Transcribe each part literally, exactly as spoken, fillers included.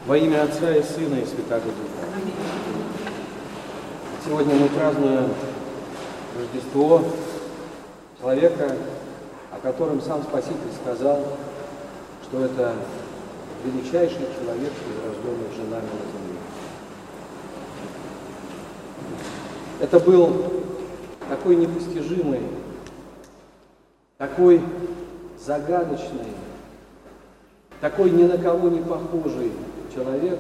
Во имя Отца и Сына и Святаго Духа. Сегодня мы празднуем Рождество человека, о котором сам Спаситель сказал, что это величайший человек из рожденных женами на земле. Это был такой непостижимый, такой загадочный, такой ни на кого не похожий человек,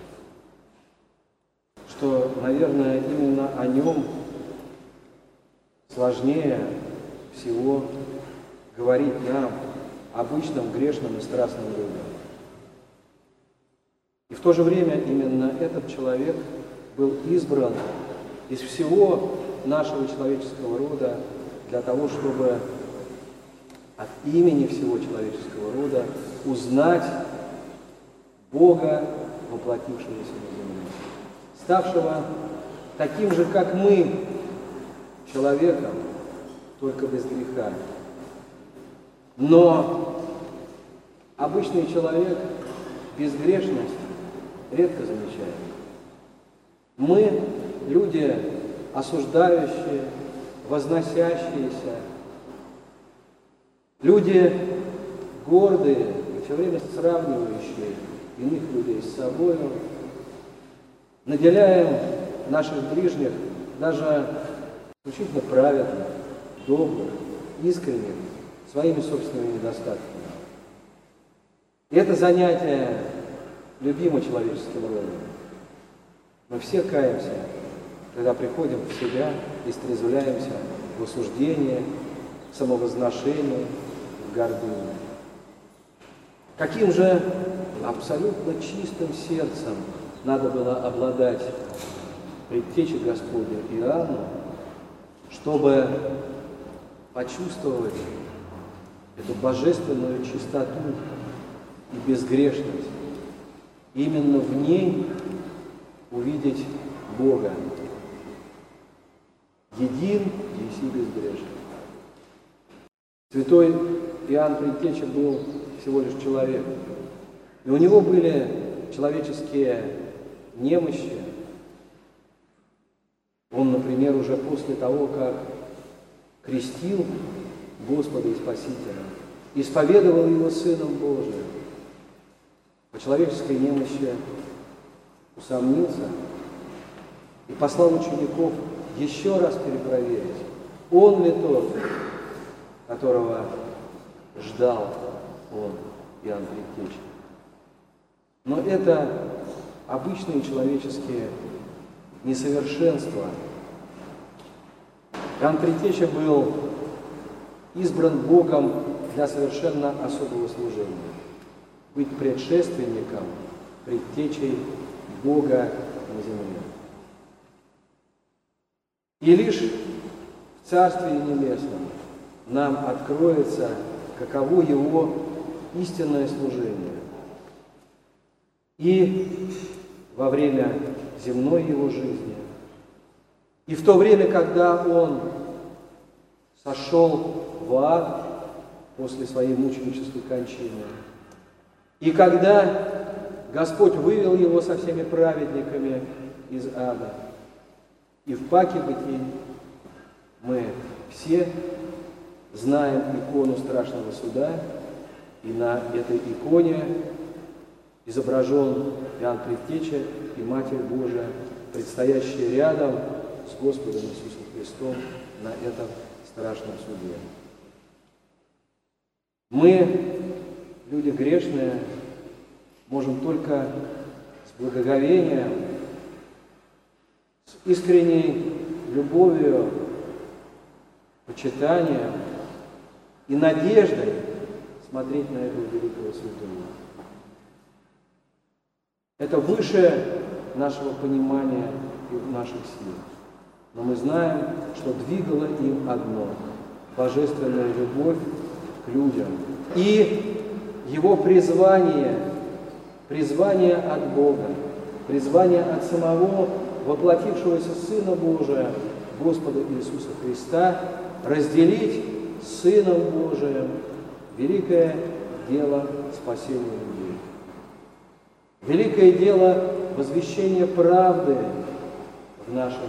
что, наверное, именно о нем сложнее всего говорить нам, обычным, грешным и страстным людям. И в то же время именно этот человек был избран из всего нашего человеческого рода для того, чтобы от имени всего человеческого рода узнать Бога, воплотившегося на земле, ставшего таким же, как мы, человеком, только без греха. Но обычный человек безгрешность редко замечает. Мы, люди осуждающие, возносящиеся, люди гордые и все время сравнивающие иных людей с собой, наделяем наших ближних даже исключительно праведных, добрых, искренних, своими собственными недостатками. И это занятие любимо человеческим родом. Мы все каемся, когда приходим в себя и стрезвляемся в осуждении, в самовозношении, в гордыне. Каким же абсолютно чистым сердцем надо было обладать предтече Господня Иоанну, чтобы почувствовать эту божественную чистоту и безгрешность, именно в ней увидеть Бога. Един, еси безгрешен. Святой Иоанн Предтеча был всего лишь человек. И у него были человеческие немощи. Он, например, уже после того, как крестил Господа и Спасителя, исповедовал Его Сыном Божиим, по человеческой немощи усомнился и послал учеников еще раз перепроверить, он ли тот, которого ждал он, Иоанн Предтеча. Но это обычные человеческие несовершенства. Иоанн Предтеча был избран Богом для совершенно особого служения. Быть предшественником, предтечей Бога на земле. И лишь в Царстве Небесном нам откроется, каково Его истинное служение. И во время земной Его жизни, и в то время, когда Он сошел в ад после своей мученической кончины, и когда Господь вывел Его со всеми праведниками из ада, и в паке бытий мы все знаем икону страшного суда, и на этой иконе изображен Иоанн Предтеча и Матерь Божия, предстоящие рядом с Господом Иисусом Христом на этом страшном суде. Мы, люди грешные, можем только с благоговением, с искренней любовью, почитанием и надеждой смотреть на этого великого святого. Это выше нашего понимания и наших сил. Но мы знаем, что двигало им одно – божественная любовь к людям. И его призвание, призвание от Бога, призвание от самого воплотившегося Сына Божия, Господа Иисуса Христа, разделить с Сыном Божиим великое дело спасения людей. Великое дело возвещения правды в нашем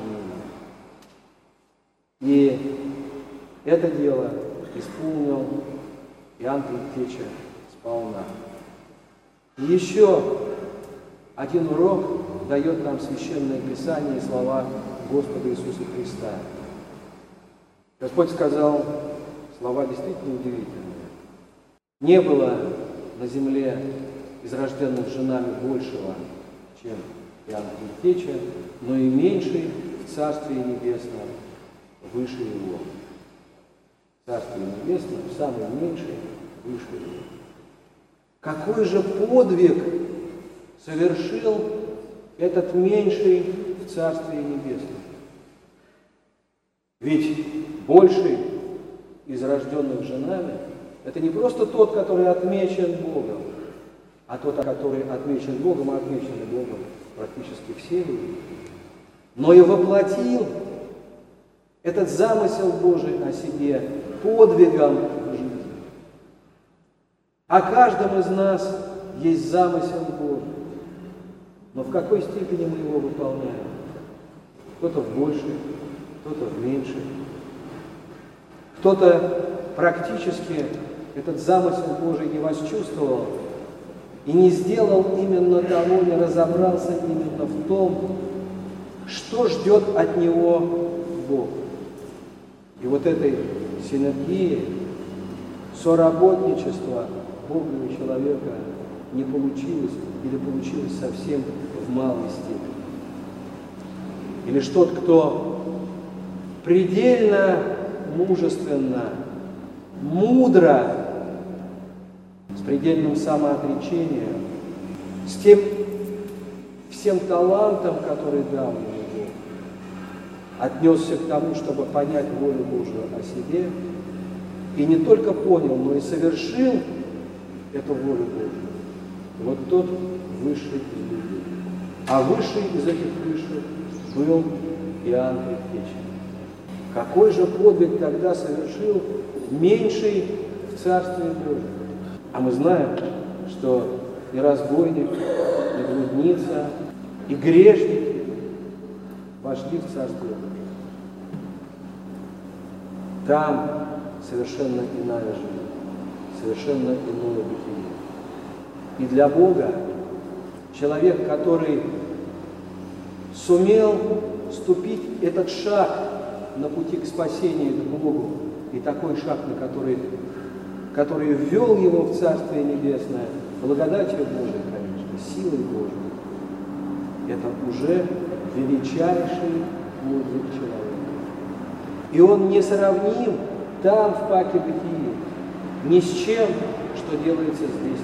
мире. И это дело исполнил Иоанн Предтеча сполна. И еще один урок дает нам Священное Писание и слова Господа Иисуса Христа. Господь сказал слова действительно удивительные. Не было на земле из рожденных женами большего, чем Иоанн Предтеча, но и меньший в Царстве Небесном выше его. В Царстве Небесном самый меньший выше его. Какой же подвиг совершил этот меньший в Царстве Небесном? Ведь больший из рожденных женами – это не просто тот, который отмечен Богом, а тот, который отмечен Богом, а отмечены Богом практически все люди, но и воплотил этот замысел Божий о себе подвигом в жизни. О каждом из нас есть замысел Божий, но в какой степени мы его выполняем? Кто-то в большей, кто-то в меньшей. Кто-то практически этот замысел Божий не восчувствовал и не сделал именно того, не разобрался именно в том, что ждет от него Бог. И вот этой синергии, соработничества Бога и человека не получилось или получилось совсем в малой степени. И лишь тот, кто предельно мужественно, мудро, с предельным самоотречением, с тем всем талантом, который дал ему Бог, отнесся к тому, чтобы понять волю Божию о себе, и не только понял, но и совершил эту волю Божию. Вот тот высший из людей. А высший из этих высших был Иоанн Предтеча. Какой же подвиг тогда совершил меньший в Царстве Божьем? А мы знаем, что и разбойник, и блудница, и грешники вошли в Царствие Божие. Там совершенно иная жизнь, совершенно иное бытие. И для Бога человек, который сумел ступить этот шаг на пути к спасению к Богу, и такой шаг, на который, который ввел его в Царствие Небесное, благодатью Божией, конечно, силой Божией, это уже величайший подвиг человека. И он не сравним там, в паке бытии, ни с чем, что делается здесь.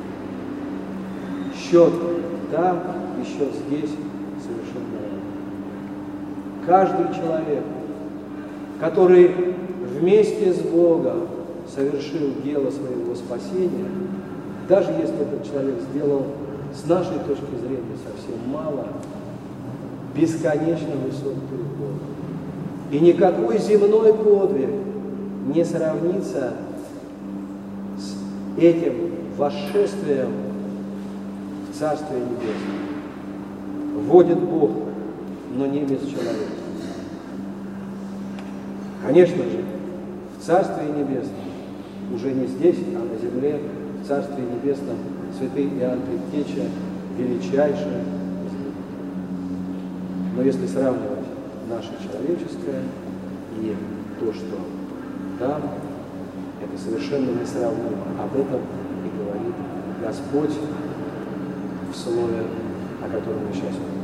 Счет там и счет здесь совершенно разный. Каждый человек, который вместе с Богом совершил дело своего спасения, даже если этот человек сделал с нашей точки зрения совсем мало, бесконечно высок перед Богом. И никакой земной подвиг не сравнится с этим восшествием в Царствие Небесное. Вводит Бог, но не без человека. Конечно же, в Царствие Небесном, уже не здесь, а на земле, в Царстве Небесном святый Иоанн Предтеча величайший. Но если сравнивать наше человеческое и то, что там, это совершенно несравнимо. Об этом и говорит Господь в слове, о котором мы сейчас говорим.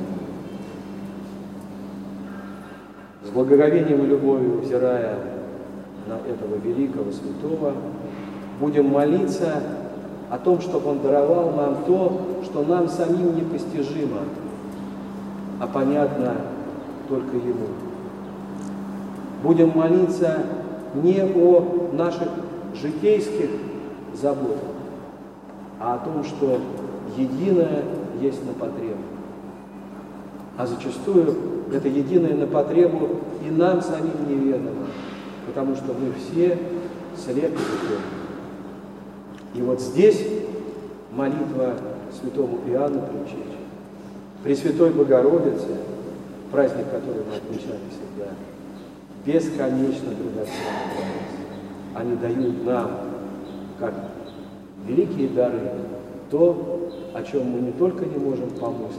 С благоговением и любовью, взирая на этого великого святого, будем молиться о том, чтобы Он даровал нам то, что нам самим непостижимо, а понятно только Ему. Будем молиться не о наших житейских заботах, а о том, что единое есть на потребу. А зачастую это единое на потребу и нам самим неведомо, потому что мы все слепы. И вот здесь молитва святому Иоанну Предтече, Пресвятой Богородице, праздник, который мы отмечаем всегда, бесконечно драгоценны. Они дают нам, как великие дары, то, о чем мы не только не можем помыслить,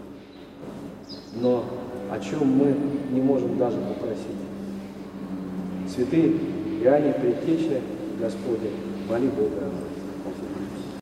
но о чем мы не можем даже попросить. Святый Иоанне Предтече, Господи, моли Бога.